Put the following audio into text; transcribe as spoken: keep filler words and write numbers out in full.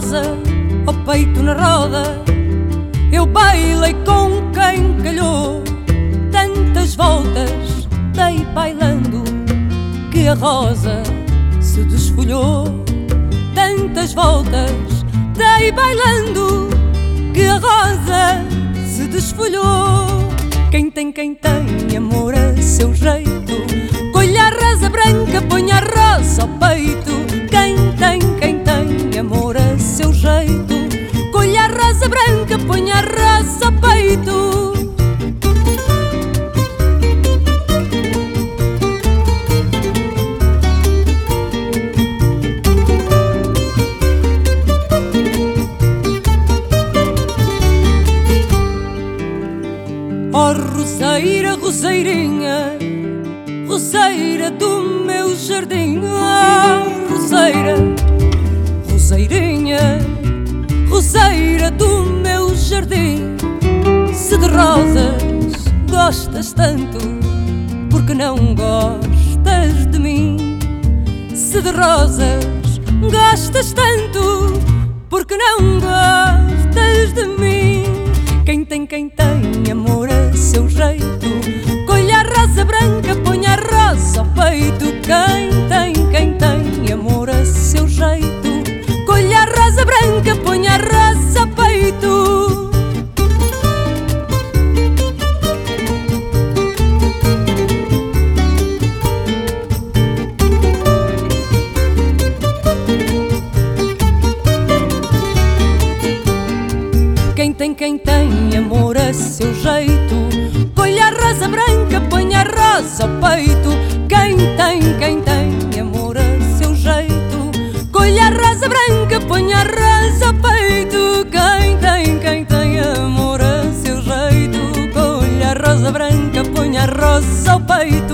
rosa ao peito na roda. Eu bailei com quem calhou, tantas voltas dei bailando que a rosa se desfolhou. Tantas voltas dei bailando que a rosa se desfolhou. Quem tem, quem tem amor a seu jeito, colhe a rosa branca, põe a rosa ao peito. Quem tem, quem tem amor a seu jeito, colhe a rosa branca, põe a rosa ao peito. Oh, roseira, roseirinha, roseira do meu jardim. Oh, roseira, roseirinha, roseira do meu jardim. Se de rosas gostas tanto, porque não gostas de mim? Se de rosas gostas tanto, porque não gostas de mim? Quem tem, quem tem amor a seu jeito, colhe a rosa branca, põe a rosa ao peito. Quem tem, quem tem amor a seu jeito, colhe a rosa branca, põe a rosa ao peito. Quem tem, quem tem amor a seu jeito, colhe a rosa branca, põe a rosa ao peito. Quem tem, quem tem amor a seu jeito, colhe a rosa branca, põe a rosa ao peito. Quem tem, quem tem amor a seu jeito, colhe a rosa branca, põe a rosa ao peito.